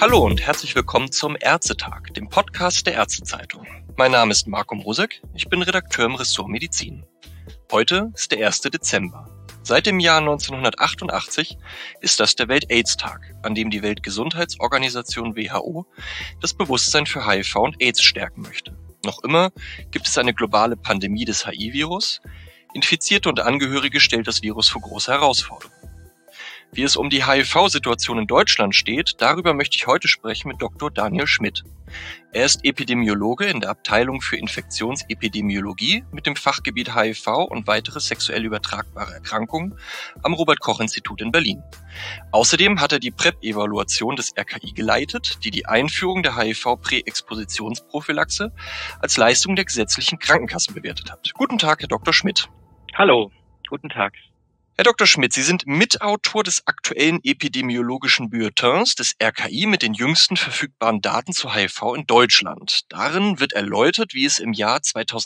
Hallo und herzlich willkommen zum Ärztetag, dem Podcast der Ärztezeitung. Mein Name ist Marco Mrosek, ich bin Redakteur im Ressort Medizin. Heute ist der 1. Dezember. Seit dem Jahr 1988 ist das der Welt-AIDS-Tag, an dem die Weltgesundheitsorganisation WHO das Bewusstsein für HIV und AIDS stärken möchte. Noch immer gibt es eine globale Pandemie des HIV-Virus. Infizierte und Angehörige stellt das Virus vor große Herausforderungen. Wie es um die HIV-Situation in Deutschland steht, darüber möchte ich heute sprechen mit Dr. Daniel Schmidt. Er ist Epidemiologe in der Abteilung für Infektionsepidemiologie mit dem Fachgebiet HIV und weitere sexuell übertragbare Erkrankungen am Robert-Koch-Institut in Berlin. Außerdem hat er die PrEP-Evaluation des RKI geleitet, die die Einführung der HIV-Präexpositionsprophylaxe als Leistung der gesetzlichen Krankenkassen bewertet hat. Guten Tag, Herr Dr. Schmidt. Hallo, guten Tag. Herr Dr. Schmidt, Sie sind Mitautor des aktuellen epidemiologischen Bulletins des RKI mit den jüngsten verfügbaren Daten zu HIV in Deutschland. Darin wird erläutert, wie es im Jahr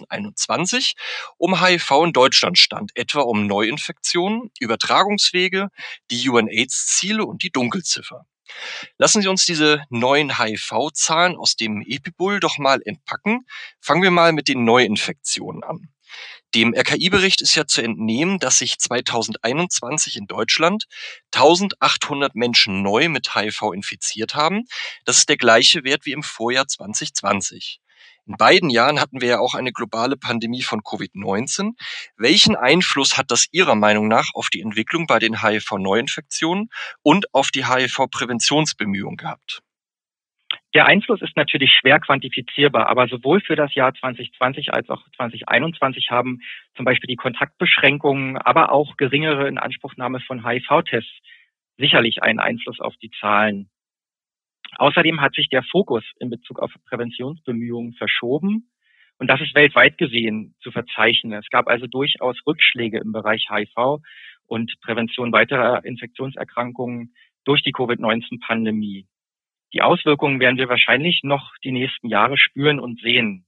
2021 um HIV in Deutschland stand, etwa um Neuinfektionen, Übertragungswege, die UNAIDS-Ziele und die Dunkelziffer. Lassen Sie uns diese neuen HIV-Zahlen aus dem Epibull doch mal entpacken. Fangen wir mal mit den Neuinfektionen an. Dem RKI-Bericht ist ja zu entnehmen, dass sich 2021 in Deutschland 1800 Menschen neu mit HIV infiziert haben. Das ist der gleiche Wert wie im Vorjahr 2020. In beiden Jahren hatten wir ja auch eine globale Pandemie von Covid-19. Welchen Einfluss hat das Ihrer Meinung nach auf die Entwicklung bei den HIV-Neuinfektionen und auf die HIV-Präventionsbemühungen gehabt? Der Einfluss ist natürlich schwer quantifizierbar, aber sowohl für das Jahr 2020 als auch 2021 haben zum Beispiel die Kontaktbeschränkungen, aber auch geringere Inanspruchnahme von HIV-Tests sicherlich einen Einfluss auf die Zahlen. Außerdem hat sich der Fokus in Bezug auf Präventionsbemühungen verschoben und das ist weltweit gesehen zu verzeichnen. Es gab also durchaus Rückschläge im Bereich HIV und Prävention weiterer Infektionserkrankungen durch die Covid-19-Pandemie. Die Auswirkungen werden wir wahrscheinlich noch die nächsten Jahre spüren und sehen.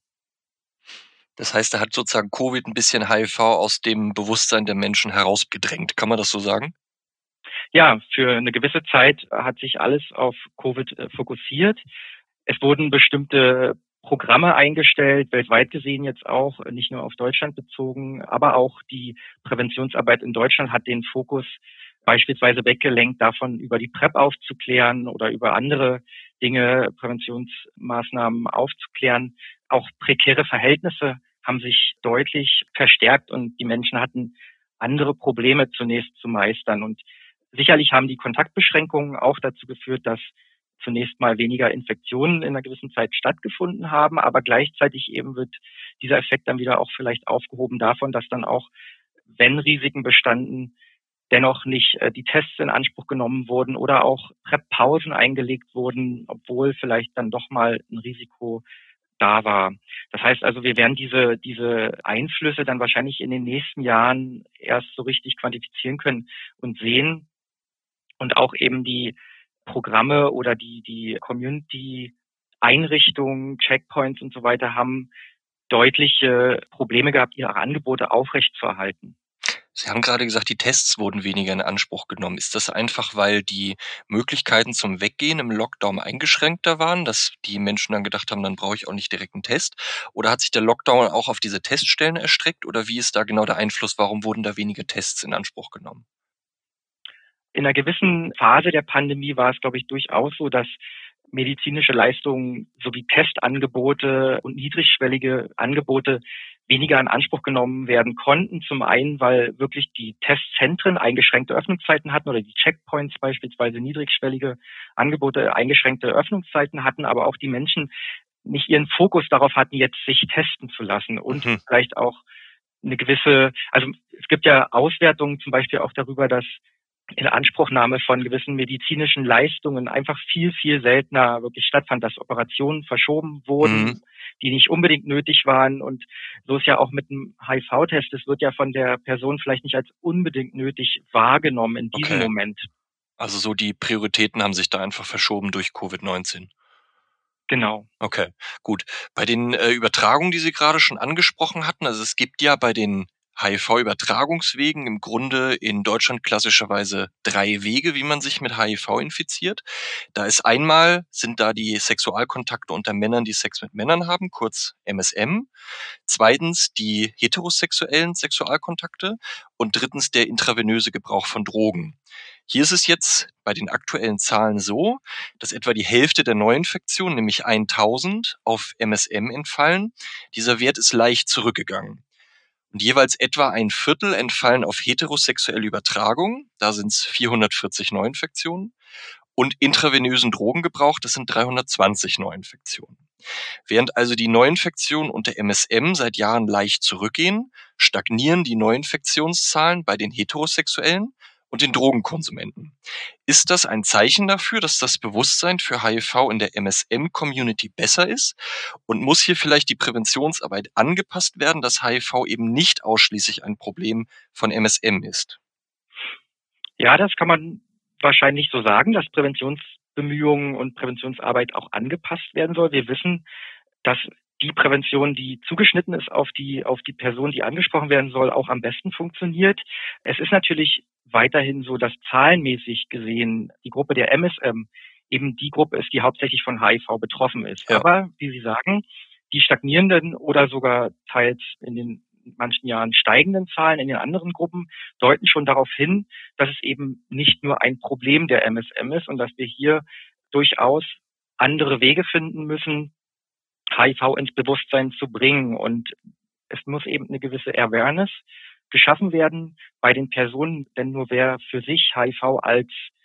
Das heißt, da hat sozusagen Covid ein bisschen HIV aus dem Bewusstsein der Menschen herausgedrängt. Kann man das so sagen? Ja, für eine gewisse Zeit hat sich alles auf Covid fokussiert. Es wurden bestimmte Programme eingestellt, weltweit gesehen jetzt auch, nicht nur auf Deutschland bezogen, aber auch die Präventionsarbeit in Deutschland hat den Fokus beispielsweise weggelenkt, davon über die PrEP aufzuklären oder über andere Dinge, Präventionsmaßnahmen aufzuklären. Auch prekäre Verhältnisse haben sich deutlich verstärkt und die Menschen hatten andere Probleme zunächst zu meistern. Und sicherlich haben die Kontaktbeschränkungen auch dazu geführt, dass zunächst mal weniger Infektionen in einer gewissen Zeit stattgefunden haben, aber gleichzeitig eben wird dieser Effekt dann wieder auch vielleicht aufgehoben davon, dass dann auch, wenn Risiken bestanden, dennoch nicht die Tests in Anspruch genommen wurden oder auch PrEP-Pausen eingelegt wurden, obwohl vielleicht dann doch mal ein Risiko da war. Das heißt also, wir werden diese Einflüsse dann wahrscheinlich in den nächsten Jahren erst so richtig quantifizieren können und sehen und auch eben die Programme oder die Community-Einrichtungen, Checkpoints und so weiter haben deutliche Probleme gehabt, ihre Angebote aufrechtzuerhalten. Sie haben gerade gesagt, die Tests wurden weniger in Anspruch genommen. Ist das einfach, weil die Möglichkeiten zum Weggehen im Lockdown eingeschränkter waren, dass die Menschen dann gedacht haben, dann brauche ich auch nicht direkt einen Test? Oder hat sich der Lockdown auch auf diese Teststellen erstreckt? Oder wie ist da genau der Einfluss? Warum wurden da weniger Tests in Anspruch genommen? In einer gewissen Phase der Pandemie war es, glaube ich, durchaus so, dass medizinische Leistungen sowie Testangebote und niedrigschwellige Angebote weniger in Anspruch genommen werden konnten. Zum einen, weil wirklich die Testzentren eingeschränkte Öffnungszeiten hatten oder die Checkpoints beispielsweise niedrigschwellige Angebote eingeschränkte Öffnungszeiten hatten, aber auch die Menschen nicht ihren Fokus darauf hatten, jetzt sich testen zu lassen und vielleicht auch eine gewisse, also es gibt ja Auswertungen zum Beispiel auch darüber, dass Inanspruchnahme von gewissen medizinischen Leistungen einfach viel, viel seltener wirklich stattfand, dass Operationen verschoben wurden, die nicht unbedingt nötig waren. Und so ist ja auch mit dem HIV-Test, es wird ja von der Person vielleicht nicht als unbedingt nötig wahrgenommen in diesem Moment. Also so die Prioritäten haben sich da einfach verschoben durch Covid-19. Genau. Okay, gut. Bei den Übertragungen, die Sie gerade schon angesprochen hatten, also es gibt ja bei den HIV-Übertragungswegen im Grunde in Deutschland klassischerweise 3 Wege, wie man sich mit HIV infiziert. Sind da die Sexualkontakte unter Männern, die Sex mit Männern haben, kurz MSM. Zweitens die heterosexuellen Sexualkontakte und drittens der intravenöse Gebrauch von Drogen. Hier ist es jetzt bei den aktuellen Zahlen so, dass etwa die Hälfte der Neuinfektionen, nämlich 1000, auf MSM entfallen. Dieser Wert ist leicht zurückgegangen. Und jeweils etwa ein Viertel entfallen auf heterosexuelle Übertragung, da sind es 440 Neuinfektionen, und intravenösen Drogengebrauch, das sind 320 Neuinfektionen. Während also die Neuinfektionen unter MSM seit Jahren leicht zurückgehen, stagnieren die Neuinfektionszahlen bei den Heterosexuellen und den Drogenkonsumenten. Ist das ein Zeichen dafür, dass das Bewusstsein für HIV in der MSM-Community besser ist? Und muss hier vielleicht die Präventionsarbeit angepasst werden, dass HIV eben nicht ausschließlich ein Problem von MSM ist? Ja, das kann man wahrscheinlich so sagen, dass Präventionsbemühungen und Präventionsarbeit auch angepasst werden soll. Wir wissen, dass die Prävention, die zugeschnitten ist auf die Person, die angesprochen werden soll, auch am besten funktioniert. Es ist natürlich weiterhin so, dass zahlenmäßig gesehen die Gruppe der MSM eben die Gruppe ist, die hauptsächlich von HIV betroffen ist. Ja. Aber wie Sie sagen, die stagnierenden oder sogar teils in den manchen Jahren steigenden Zahlen in den anderen Gruppen deuten schon darauf hin, dass es eben nicht nur ein Problem der MSM ist und dass wir hier durchaus andere Wege finden müssen, HIV ins Bewusstsein zu bringen. Und es muss eben eine gewisse Awareness geschaffen werden bei den Personen, denn nur wer für sich HIV als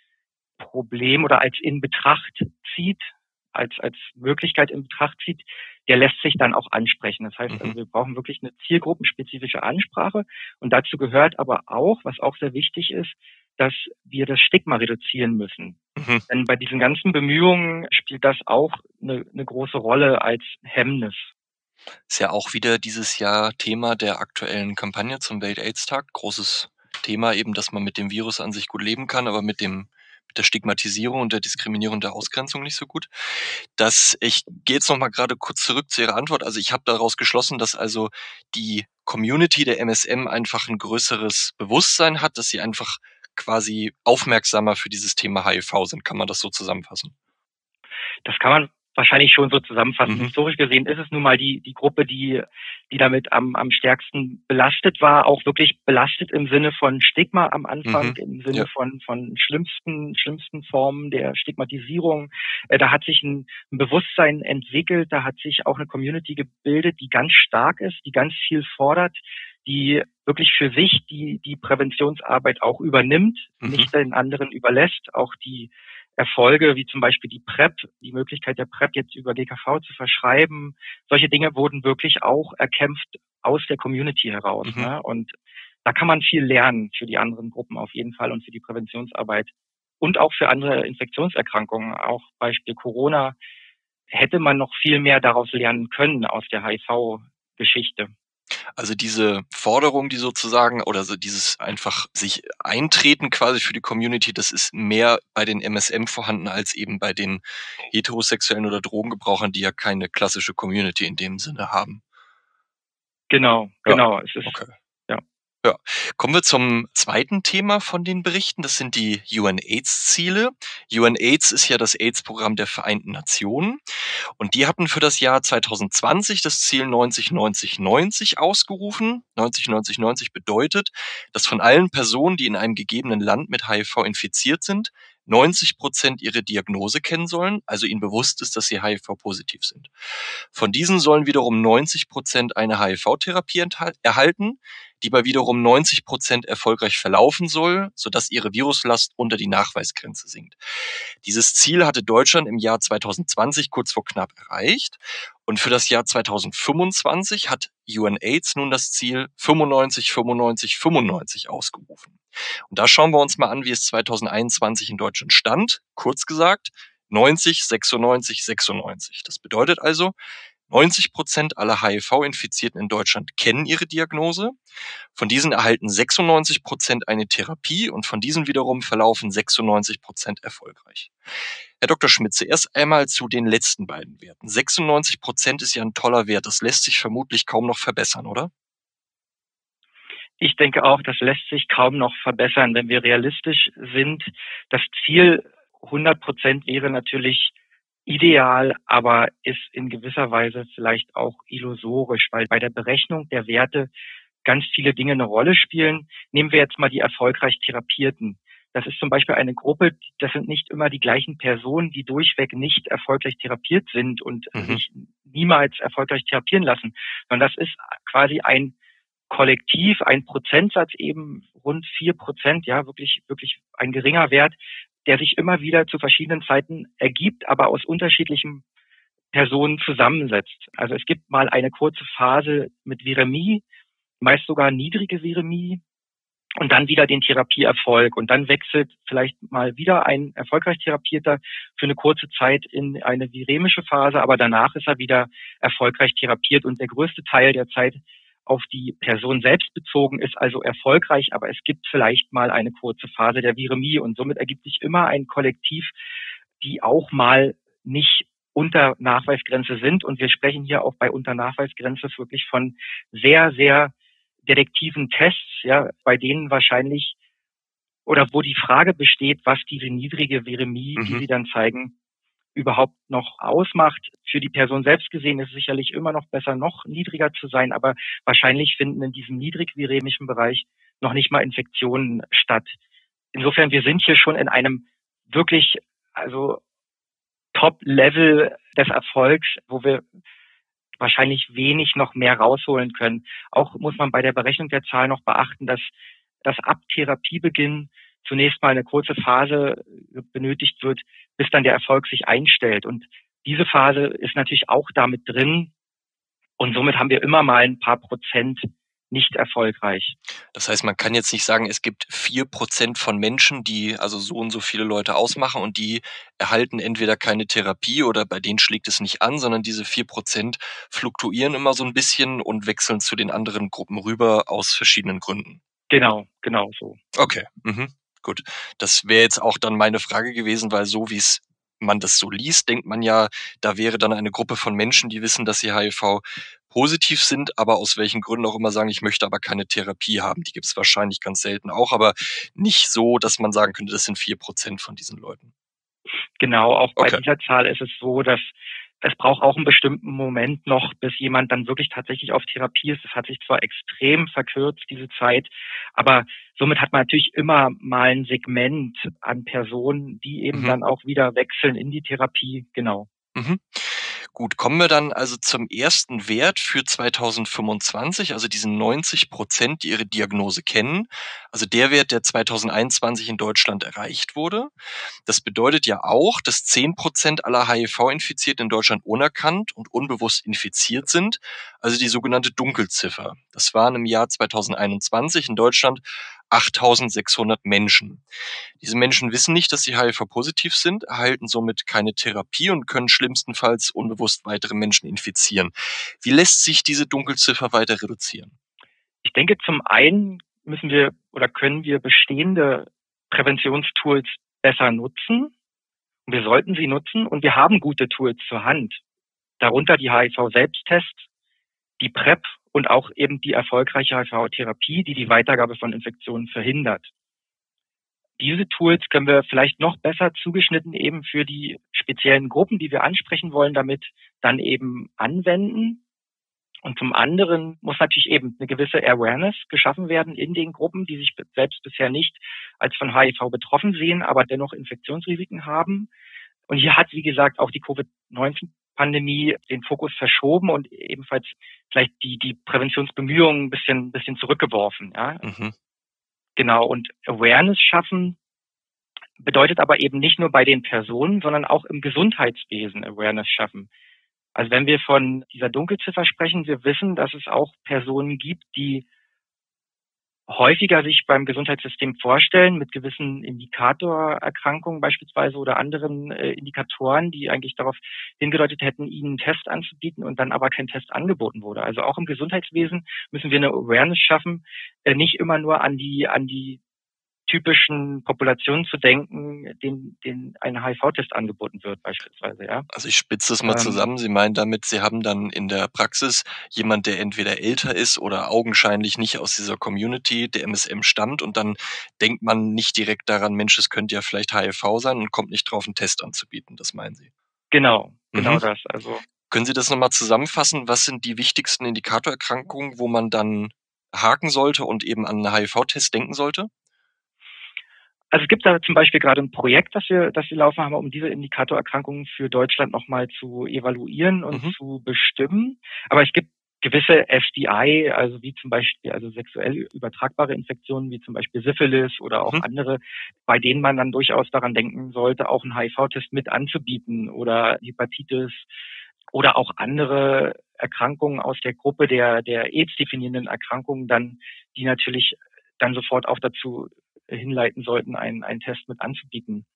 Problem oder als in Betracht zieht, als Möglichkeit in Betracht zieht, der lässt sich dann auch ansprechen. Das heißt, also wir brauchen wirklich eine zielgruppenspezifische Ansprache. Und dazu gehört aber auch, was auch sehr wichtig ist, dass wir das Stigma reduzieren müssen. Denn bei diesen ganzen Bemühungen spielt das auch eine große Rolle als Hemmnis. Ist ja auch wieder dieses Jahr Thema der aktuellen Kampagne zum Welt-AIDS-Tag. Großes Thema eben, dass man mit dem Virus an sich gut leben kann, aber mit der Stigmatisierung und der Diskriminierung und der Ausgrenzung nicht so gut. Ich gehe jetzt noch mal gerade kurz zurück zu Ihrer Antwort. Also ich habe daraus geschlossen, dass also die Community der MSM einfach ein größeres Bewusstsein hat, dass sie einfach quasi aufmerksamer für dieses Thema HIV sind. Kann man das so zusammenfassen? Das kann man wahrscheinlich schon so zusammenfassen. Mhm. Historisch gesehen ist es nun mal die Gruppe, die damit am stärksten belastet war, auch wirklich belastet im Sinne von Stigma am Anfang, im Sinne von schlimmsten Formen der Stigmatisierung. Da hat sich ein Bewusstsein entwickelt, da hat sich auch eine Community gebildet, die ganz stark ist, die ganz viel fordert, die wirklich für sich die Präventionsarbeit auch übernimmt, nicht den anderen überlässt, auch die Erfolge wie zum Beispiel die PrEP, die Möglichkeit der PrEP jetzt über GKV zu verschreiben, solche Dinge wurden wirklich auch erkämpft aus der Community heraus. Ne? Und da kann man viel lernen für die anderen Gruppen auf jeden Fall und für die Präventionsarbeit und auch für andere Infektionserkrankungen. Auch Beispiel Corona hätte man noch viel mehr daraus lernen können aus der HIV-Geschichte. Also diese Forderung, die sozusagen, oder so dieses einfach sich eintreten quasi für die Community, das ist mehr bei den MSM vorhanden als eben bei den Heterosexuellen oder Drogengebrauchern, die ja keine klassische Community in dem Sinne haben. Genau. Es ist, okay. Ja. Kommen wir zum zweiten Thema von den Berichten. Das sind die UN-AIDS-Ziele. UN-AIDS ist ja das AIDS-Programm der Vereinten Nationen. Und die hatten für das Jahr 2020 das Ziel 90-90-90 ausgerufen. 90-90-90 bedeutet, dass von allen Personen, die in einem gegebenen Land mit HIV infiziert sind, 90% ihre Diagnose kennen sollen, also ihnen bewusst ist, dass sie HIV-positiv sind. Von diesen sollen wiederum 90% eine HIV-Therapie erhalten, die bei wiederum 90% erfolgreich verlaufen soll, sodass ihre Viruslast unter die Nachweisgrenze sinkt. Dieses Ziel hatte Deutschland im Jahr 2020 kurz vor knapp erreicht. Und für das Jahr 2025 hat UNAIDS nun das Ziel 95-95-95 ausgerufen. Und da schauen wir uns mal an, wie es 2021 in Deutschland stand. Kurz gesagt, 90-96-96. Das bedeutet also, 90% aller HIV-Infizierten in Deutschland kennen ihre Diagnose. Von diesen erhalten 96% eine Therapie und von diesen wiederum verlaufen 96% erfolgreich. Herr Dr. Schmitze, erst einmal zu den letzten beiden Werten. 96% ist ja ein toller Wert. Das lässt sich vermutlich kaum noch verbessern, oder? Ich denke auch, das lässt sich kaum noch verbessern, wenn wir realistisch sind. Das Ziel 100% wäre natürlich ideal, aber ist in gewisser Weise vielleicht auch illusorisch, weil bei der Berechnung der Werte ganz viele Dinge eine Rolle spielen. Nehmen wir jetzt mal die erfolgreich Therapierten. Das ist zum Beispiel eine Gruppe, das sind nicht immer die gleichen Personen, die durchweg nicht erfolgreich therapiert sind und Mhm. sich niemals erfolgreich therapieren lassen, sondern das ist quasi ein Kollektiv, ein Prozentsatz eben rund 4%, ja, wirklich, wirklich ein geringer Wert, der sich immer wieder zu verschiedenen Zeiten ergibt, aber aus unterschiedlichen Personen zusammensetzt. Also es gibt mal eine kurze Phase mit Viremie, meist sogar niedrige Viremie und dann wieder den Therapieerfolg. Und dann wechselt vielleicht mal wieder ein erfolgreich Therapierter für eine kurze Zeit in eine viremische Phase, aber danach ist er wieder erfolgreich therapiert und der größte Teil der Zeit auf die Person selbst bezogen ist also erfolgreich, aber es gibt vielleicht mal eine kurze Phase der Viremie und somit ergibt sich immer ein Kollektiv, die auch mal nicht unter Nachweisgrenze sind. Und wir sprechen hier auch bei unter Nachweisgrenze wirklich von sehr, sehr detektiven Tests, ja, bei denen wahrscheinlich oder wo die Frage besteht, was diese niedrige Viremie, die Mhm. sie dann zeigen, überhaupt noch ausmacht. Für die Person selbst gesehen ist es sicherlich immer noch besser, noch niedriger zu sein, aber wahrscheinlich finden in diesem niedrig-viremischen Bereich noch nicht mal Infektionen statt. Insofern, wir sind hier schon in einem wirklich, also Top-Level des Erfolgs, wo wir wahrscheinlich wenig noch mehr rausholen können. Auch muss man bei der Berechnung der Zahl noch beachten, dass ab Therapiebeginn zunächst mal eine kurze Phase benötigt wird, bis dann der Erfolg sich einstellt. Und diese Phase ist natürlich auch damit drin. Und somit haben wir immer mal ein paar Prozent nicht erfolgreich. Das heißt, man kann jetzt nicht sagen, es gibt 4% von Menschen, die also so und so viele Leute ausmachen und die erhalten entweder keine Therapie oder bei denen schlägt es nicht an, sondern diese 4% fluktuieren immer so ein bisschen und wechseln zu den anderen Gruppen rüber aus verschiedenen Gründen. Genau, genau so. Okay, gut. Das wäre jetzt auch dann meine Frage gewesen, weil so wie es man das so liest, denkt man ja, da wäre dann eine Gruppe von Menschen, die wissen, dass sie HIV positiv sind, aber aus welchen Gründen auch immer sagen: „Ich möchte aber keine Therapie haben." Die gibt es wahrscheinlich ganz selten auch, aber nicht so, dass man sagen könnte, das sind 4% von diesen Leuten. Genau, auch bei Okay. dieser Zahl ist es so, dass es braucht auch einen bestimmten Moment noch, bis jemand dann wirklich tatsächlich auf Therapie ist. Das hat sich zwar extrem verkürzt, diese Zeit, aber somit hat man natürlich immer mal ein Segment an Personen, die eben Mhm. dann auch wieder wechseln in die Therapie. Genau. Mhm. Gut, kommen wir dann also zum ersten Wert für 2025, also diesen 90%, die ihre Diagnose kennen. Also der Wert, der 2021 in Deutschland erreicht wurde. Das bedeutet ja auch, dass 10% aller HIV-Infizierten in Deutschland unerkannt und unbewusst infiziert sind, also die sogenannte Dunkelziffer. Das waren im Jahr 2021 in Deutschland 8.600 Menschen. Diese Menschen wissen nicht, dass sie HIV-positiv sind, erhalten somit keine Therapie und können schlimmstenfalls unbewusst weitere Menschen infizieren. Wie lässt sich diese Dunkelziffer weiter reduzieren? Ich denke, zum einen müssen wir oder können wir bestehende Präventionstools besser nutzen. Wir sollten sie nutzen und wir haben gute Tools zur Hand. Darunter die HIV-Selbsttests, die PrEP und auch eben die erfolgreiche HIV-Therapie, die die Weitergabe von Infektionen verhindert. Diese Tools können wir vielleicht noch besser zugeschnitten eben für die speziellen Gruppen, die wir ansprechen wollen, damit dann eben anwenden. Und zum anderen muss natürlich eben eine gewisse Awareness geschaffen werden in den Gruppen, die sich selbst bisher nicht als von HIV betroffen sehen, aber dennoch Infektionsrisiken haben. Und hier hat, wie gesagt, auch die Covid-19-Pandemie den Fokus verschoben und ebenfalls vielleicht die Präventionsbemühungen ein bisschen zurückgeworfen. Ja? Mhm. Genau. Und Awareness schaffen bedeutet aber eben nicht nur bei den Personen, sondern auch im Gesundheitswesen Awareness schaffen. Also wenn wir von dieser Dunkelziffer sprechen, wir wissen, dass es auch Personen gibt, die häufiger sich beim Gesundheitssystem vorstellen mit gewissen Indikatorerkrankungen beispielsweise oder anderen Indikatoren, die eigentlich darauf hingedeutet hätten, ihnen einen Test anzubieten und dann aber kein Test angeboten wurde. Also auch im Gesundheitswesen müssen wir eine Awareness schaffen, nicht immer nur an die typischen Populationen zu denken, denen ein HIV-Test angeboten wird beispielsweise, ja. Also ich spitze das mal zusammen. Sie meinen damit, Sie haben dann in der Praxis jemand, der entweder älter ist oder augenscheinlich nicht aus dieser Community der MSM stammt, und dann denkt man nicht direkt daran, Mensch, es könnte ja vielleicht HIV sein, und kommt nicht drauf, einen Test anzubieten. Das meinen Sie? Genau, Mhm. das. Also Können Sie das noch mal zusammenfassen? Was sind die wichtigsten Indikatorerkrankungen, wo man dann haken sollte und eben an 'n HIV-Test denken sollte? es gibt da zum Beispiel gerade ein Projekt, das wir laufen haben, um diese Indikatorerkrankungen für Deutschland noch mal zu evaluieren und Mhm. zu bestimmen. Aber es gibt gewisse STI, also wie zum Beispiel also sexuell übertragbare Infektionen, wie zum Beispiel Syphilis oder auch Mhm. andere, bei denen man dann durchaus daran denken sollte, auch einen HIV-Test mit anzubieten oder Hepatitis oder auch andere Erkrankungen aus der Gruppe der AIDS-definierenden Erkrankungen dann, die natürlich dann sofort auch dazu hinleiten sollten, einen Test mit anzubieten.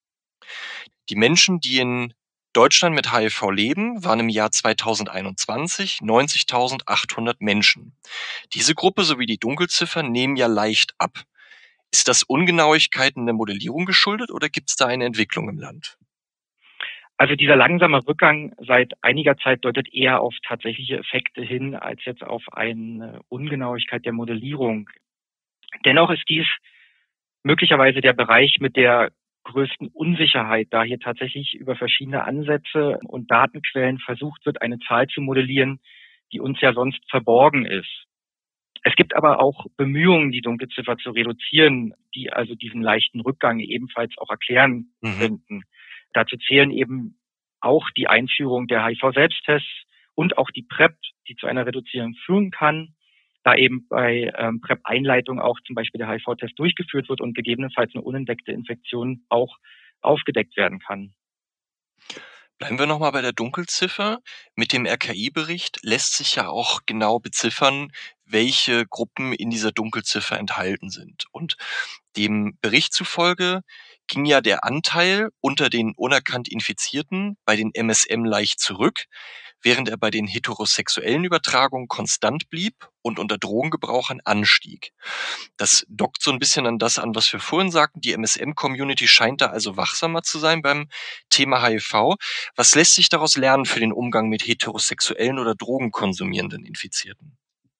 Die Menschen, die in Deutschland mit HIV leben, waren im Jahr 2021 90.800 Menschen. Diese Gruppe sowie die Dunkelziffer nehmen ja leicht ab. Ist das Ungenauigkeiten der Modellierung geschuldet oder gibt es da eine Entwicklung im Land? Also dieser langsame Rückgang seit einiger Zeit deutet eher auf tatsächliche Effekte hin, als jetzt auf eine Ungenauigkeit der Modellierung. Dennoch ist dies möglicherweise der Bereich mit der größten Unsicherheit, da hier tatsächlich über verschiedene Ansätze und Datenquellen versucht wird, eine Zahl zu modellieren, die uns ja sonst verborgen ist. Es gibt aber auch Bemühungen, die Dunkelziffer zu reduzieren, die also diesen leichten Rückgang ebenfalls auch erklären Mhm. könnten. Dazu zählen eben auch die Einführung der HIV-Selbsttests und auch die PrEP, die zu einer Reduzierung führen kann, da eben bei PrEP-Einleitung auch zum Beispiel der HIV-Test durchgeführt wird und gegebenenfalls eine unentdeckte Infektion auch aufgedeckt werden kann. Bleiben wir noch mal bei der Dunkelziffer. Mit dem RKI-Bericht lässt sich ja auch genau beziffern, welche Gruppen in dieser Dunkelziffer enthalten sind. Und dem Bericht zufolge ging ja der Anteil unter den unerkannt Infizierten bei den MSM leicht zurück, während er bei den heterosexuellen Übertragungen konstant blieb und unter Drogengebrauchern anstieg. Das dockt so ein bisschen an das an, was wir vorhin sagten. Die MSM-Community scheint da also wachsamer zu sein beim Thema HIV. Was lässt sich daraus lernen für den Umgang mit heterosexuellen oder drogenkonsumierenden Infizierten?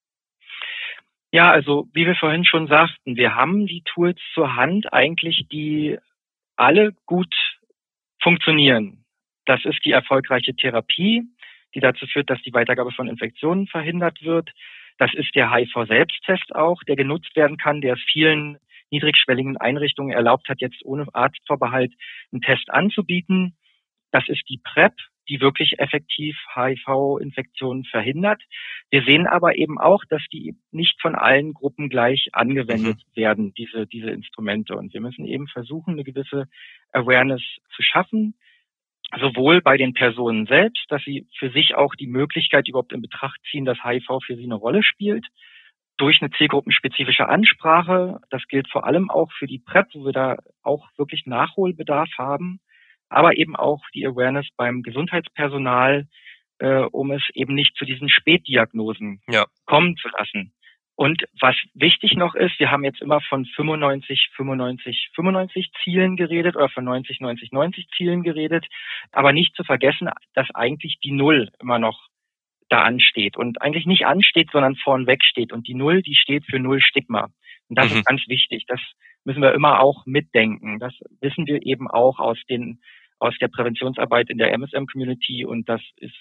Ja, also wie wir vorhin schon sagten, wir haben die Tools zur Hand eigentlich, die alle gut funktionieren. Das ist die erfolgreiche Therapie, die dazu führt, dass die Weitergabe von Infektionen verhindert wird. Das ist der HIV-Selbsttest auch, der genutzt werden kann, der es vielen niedrigschwelligen Einrichtungen erlaubt hat, jetzt ohne Arztvorbehalt einen Test anzubieten. Das ist die PrEP, die wirklich effektiv HIV-Infektionen verhindert. Wir sehen aber eben auch, dass die nicht von allen Gruppen gleich Mhm. angewendet werden, diese Instrumente. Und wir müssen eben versuchen, eine gewisse Awareness zu schaffen, sowohl bei den Personen selbst, dass sie für sich auch die Möglichkeit überhaupt in Betracht ziehen, dass HIV für sie eine Rolle spielt, durch eine zielgruppenspezifische Ansprache. Das gilt vor allem auch für die PrEP, wo wir da auch wirklich Nachholbedarf haben, aber eben auch die Awareness beim Gesundheitspersonal, um es eben nicht zu diesen Spätdiagnosen Ja. kommen zu lassen. Und was wichtig noch ist, wir haben jetzt immer von 95, 95, 95 Zielen geredet oder von 90, 90, 90 Zielen geredet, aber nicht zu vergessen, dass eigentlich die Null immer noch da ansteht und eigentlich nicht ansteht, sondern vornweg steht. Und die Null, die steht für Null Stigma. Und das Mhm. ist ganz wichtig. Das müssen wir immer auch mitdenken. Das wissen wir eben auch aus der Präventionsarbeit in der MSM-Community, und das ist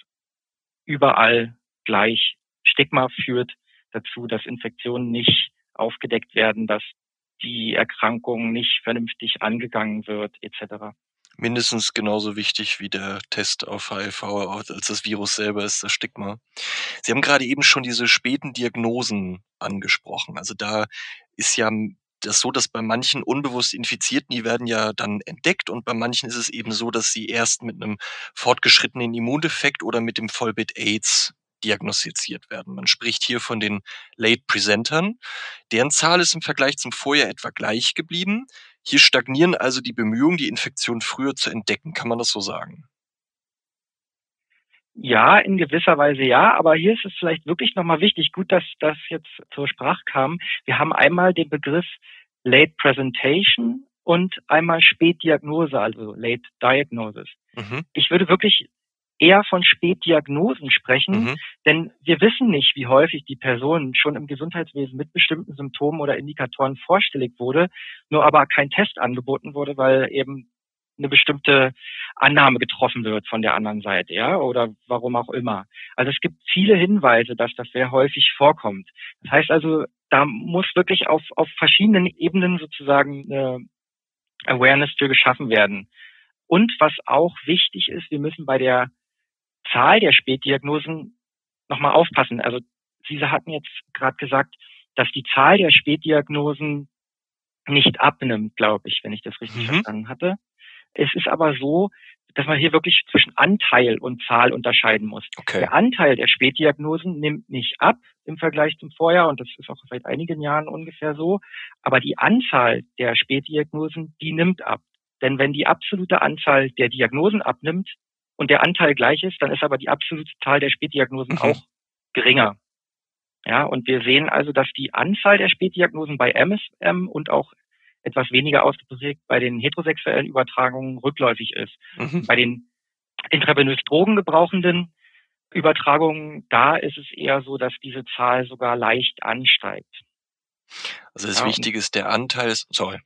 überall gleich. Stigma führt dazu, dass Infektionen nicht aufgedeckt werden, dass die Erkrankung nicht vernünftig angegangen wird, etc. Mindestens genauso wichtig wie der Test auf HIV als das Virus selber ist das Stigma. Sie haben gerade eben schon diese späten Diagnosen angesprochen. Also, da ist ja das so, dass bei manchen unbewusst Infizierten, die werden ja dann entdeckt, und bei manchen ist es eben so, dass sie erst mit einem fortgeschrittenen Immundefekt oder mit dem Vollbit AIDS diagnostiziert werden. Man spricht hier von den Late Presentern. Deren Zahl ist im Vergleich zum Vorjahr etwa gleich geblieben. Hier stagnieren also die Bemühungen, die Infektion früher zu entdecken. Kann man das so sagen? Ja, in gewisser Weise ja, aber hier ist es vielleicht wirklich nochmal wichtig, gut, dass das jetzt zur Sprache kam. Wir haben einmal den Begriff Late Presentation und einmal Spätdiagnose, also Late Diagnosis. Ich würde wirklich eher von Spätdiagnosen sprechen, denn wir wissen nicht, wie häufig die Person schon im Gesundheitswesen mit bestimmten Symptomen oder Indikatoren vorstellig wurde, nur aber kein Test angeboten wurde, weil eben eine bestimmte Annahme getroffen wird von der anderen Seite, ja, oder warum auch immer. Also es gibt viele Hinweise, dass das sehr häufig vorkommt. Das heißt also, da muss wirklich auf verschiedenen Ebenen sozusagen eine Awareness für geschaffen werden. Und was auch wichtig ist, wir müssen bei der Zahl der Spätdiagnosen nochmal aufpassen. Also Sie hatten jetzt gerade gesagt, dass die Zahl der Spätdiagnosen nicht abnimmt, glaube ich, wenn ich das richtig verstanden hatte. Es ist aber so, dass man hier wirklich zwischen Anteil und Zahl unterscheiden muss. Okay. Der Anteil der Spätdiagnosen nimmt nicht ab im Vergleich zum Vorjahr und das ist auch seit einigen Jahren ungefähr so. Aber die Anzahl der Spätdiagnosen, die nimmt ab. Denn wenn die absolute Anzahl der Diagnosen abnimmt und der Anteil gleich ist, dann ist aber die absolute Zahl der Spätdiagnosen auch geringer. Ja, und wir sehen also, dass die Anzahl der Spätdiagnosen bei MSM und auch etwas weniger ausgeprägt bei den heterosexuellen Übertragungen rückläufig ist. Bei den intravenös drogengebrauchenden Übertragungen, da ist es eher so, dass diese Zahl sogar leicht ansteigt. Also das Wichtige ist, der Anteil ist, sorry.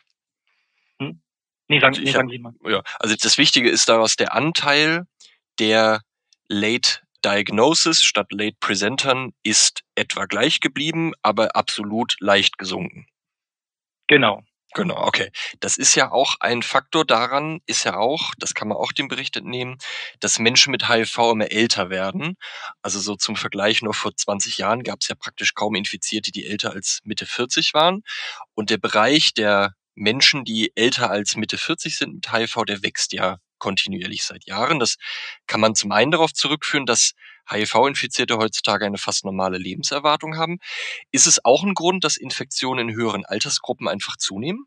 Sagen Sie mal. Ja, also das Wichtige ist daraus, der Anteil der Late Diagnosis statt Late Presentern ist etwa gleich geblieben, aber absolut leicht gesunken. Genau, okay. Das ist ja auch ein Faktor daran, ist ja auch, das kann man auch dem Bericht entnehmen, dass Menschen mit HIV immer älter werden. Also so zum Vergleich, noch vor 20 Jahren gab es ja praktisch kaum Infizierte, die älter als Mitte 40 waren. Und der Bereich der Menschen, die älter als Mitte 40 sind mit HIV, der wächst ja kontinuierlich seit Jahren. Das kann man zum einen darauf zurückführen, dass HIV-Infizierte heutzutage eine fast normale Lebenserwartung haben. Ist es auch ein Grund, dass Infektionen in höheren Altersgruppen einfach zunehmen?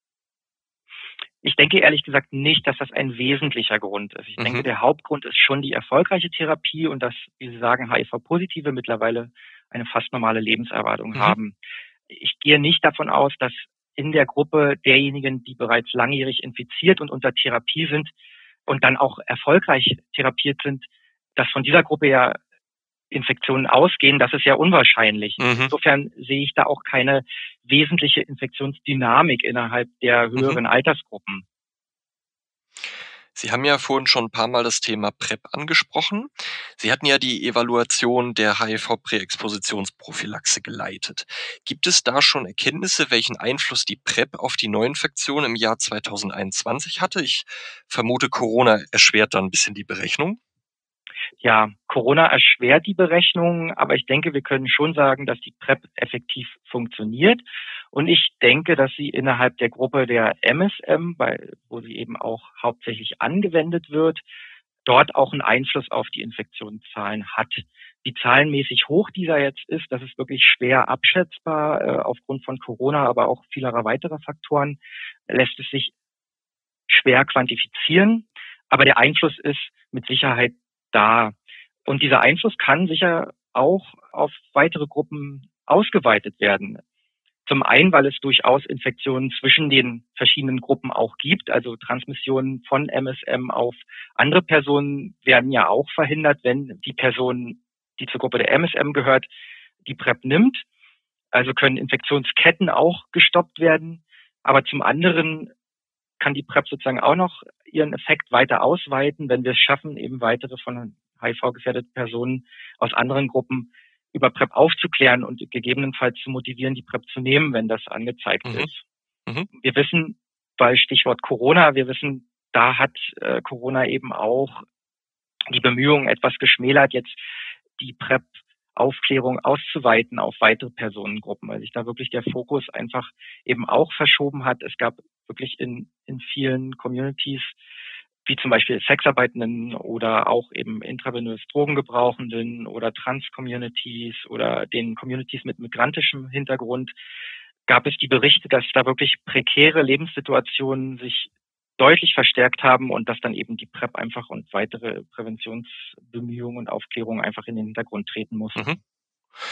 Ich denke ehrlich gesagt nicht, dass das ein wesentlicher Grund ist. Ich denke, der Hauptgrund ist schon die erfolgreiche Therapie und dass, wie Sie sagen, HIV-Positive mittlerweile eine fast normale Lebenserwartung haben. Ich gehe nicht davon aus, dass in der Gruppe derjenigen, die bereits langjährig infiziert und unter Therapie sind und dann auch erfolgreich therapiert sind, dass von dieser Gruppe ja Infektionen ausgehen, das ist ja unwahrscheinlich. Insofern sehe ich da auch keine wesentliche Infektionsdynamik innerhalb der höheren Altersgruppen. Sie haben ja vorhin schon ein paar Mal das Thema PrEP angesprochen. Sie hatten ja die Evaluation der HIV-Präexpositionsprophylaxe geleitet. Gibt es da schon Erkenntnisse, welchen Einfluss die PrEP auf die Neuinfektion im Jahr 2021 hatte? Ich vermute, Corona erschwert da ein bisschen die Berechnung. Ja, Corona erschwert die Berechnung, aber ich denke, wir können schon sagen, dass die PrEP effektiv funktioniert. Und ich denke, dass sie innerhalb der Gruppe der MSM, wo sie eben auch hauptsächlich angewendet wird, dort auch einen Einfluss auf die Infektionszahlen hat. Wie zahlenmäßig hoch dieser jetzt ist, das ist wirklich schwer abschätzbar. Aufgrund von Corona, aber auch vieler weiterer Faktoren lässt es sich schwer quantifizieren. Aber der Einfluss ist mit Sicherheit da. Und dieser Einfluss kann sicher auch auf weitere Gruppen ausgeweitet werden. Zum einen, weil es durchaus Infektionen zwischen den verschiedenen Gruppen auch gibt. Also Transmissionen von MSM auf andere Personen werden ja auch verhindert, wenn die Person, die zur Gruppe der MSM gehört, die PrEP nimmt. Also können Infektionsketten auch gestoppt werden. Aber zum anderen kann die PrEP sozusagen auch noch ihren Effekt weiter ausweiten, wenn wir es schaffen, eben weitere von HIV-gefährdeten Personen aus anderen Gruppen über PrEP aufzuklären und gegebenenfalls zu motivieren, die PrEP zu nehmen, wenn das angezeigt ist. Wir wissen bei Stichwort Corona, da hat Corona eben auch die Bemühungen etwas geschmälert, jetzt die PrEP-Aufklärung auszuweiten auf weitere Personengruppen, weil sich da wirklich der Fokus einfach eben auch verschoben hat. Es gab wirklich in vielen Communities, wie zum Beispiel Sexarbeitenden oder auch eben intravenös Drogengebrauchenden oder Trans-Communities oder den Communities mit migrantischem Hintergrund, gab es die Berichte, dass da wirklich prekäre Lebenssituationen sich deutlich verstärkt haben und dass dann eben die PrEP einfach und weitere Präventionsbemühungen und Aufklärungen einfach in den Hintergrund treten mussten.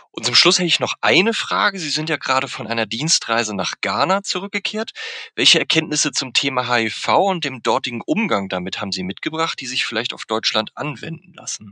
Und zum Schluss hätte ich noch eine Frage. Sie sind ja gerade von einer Dienstreise nach Ghana zurückgekehrt. Welche Erkenntnisse zum Thema HIV und dem dortigen Umgang damit haben Sie mitgebracht, die sich vielleicht auf Deutschland anwenden lassen?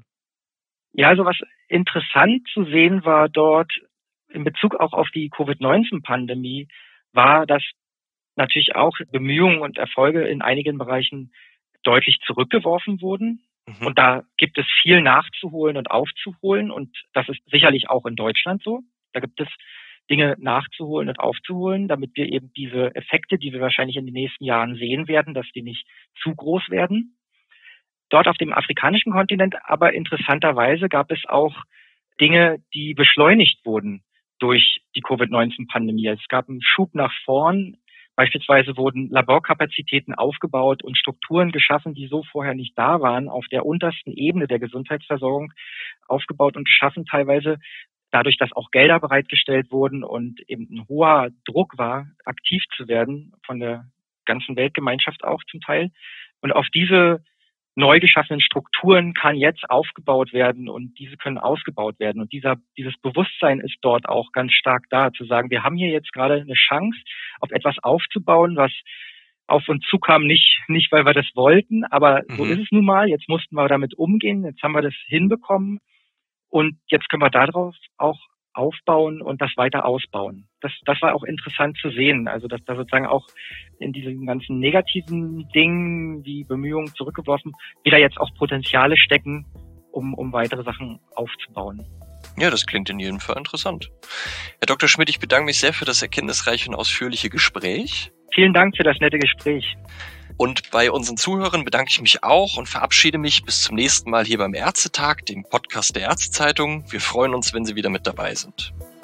Ja, also was interessant zu sehen war dort in Bezug auch auf die Covid-19-Pandemie, war, dass natürlich auch Bemühungen und Erfolge in einigen Bereichen deutlich zurückgeworfen wurden. Mhm. Und da gibt es viel nachzuholen und aufzuholen. Und das ist sicherlich auch in Deutschland so. Da gibt es Dinge nachzuholen und aufzuholen, damit wir eben diese Effekte, die wir wahrscheinlich in den nächsten Jahren sehen werden, dass die nicht zu groß werden. Dort auf dem afrikanischen Kontinent aber interessanterweise gab es auch Dinge, die beschleunigt wurden durch die Covid-19-Pandemie. Es gab einen Schub nach vorn. Beispielsweise wurden Laborkapazitäten aufgebaut und Strukturen geschaffen, die so vorher nicht da waren, auf der untersten Ebene der Gesundheitsversorgung aufgebaut und geschaffen, teilweise dadurch, dass auch Gelder bereitgestellt wurden und eben ein hoher Druck war, aktiv zu werden, von der ganzen Weltgemeinschaft auch zum Teil. Und auf diese neu geschaffenen Strukturen kann jetzt aufgebaut werden und diese können ausgebaut werden. Und dieses Bewusstsein ist dort auch ganz stark da, zu sagen, wir haben hier jetzt gerade eine Chance, auf etwas aufzubauen, was auf uns zukam, nicht weil wir das wollten, aber so ist es nun mal. Jetzt mussten wir damit umgehen, jetzt haben wir das hinbekommen und jetzt können wir darauf auch aufbauen und das weiter ausbauen. Das war auch interessant zu sehen. Also dass da sozusagen auch in diesen ganzen negativen Dingen wie Bemühungen zurückgeworfen, wieder jetzt auch Potenziale stecken, um weitere Sachen aufzubauen. Ja, das klingt in jedem Fall interessant. Herr Dr. Schmidt, ich bedanke mich sehr für das erkenntnisreiche und ausführliche Gespräch. Vielen Dank für das nette Gespräch. Und bei unseren Zuhörern bedanke ich mich auch und verabschiede mich bis zum nächsten Mal hier beim Ärztetag, dem Podcast der Ärztezeitung. Wir freuen uns, wenn Sie wieder mit dabei sind.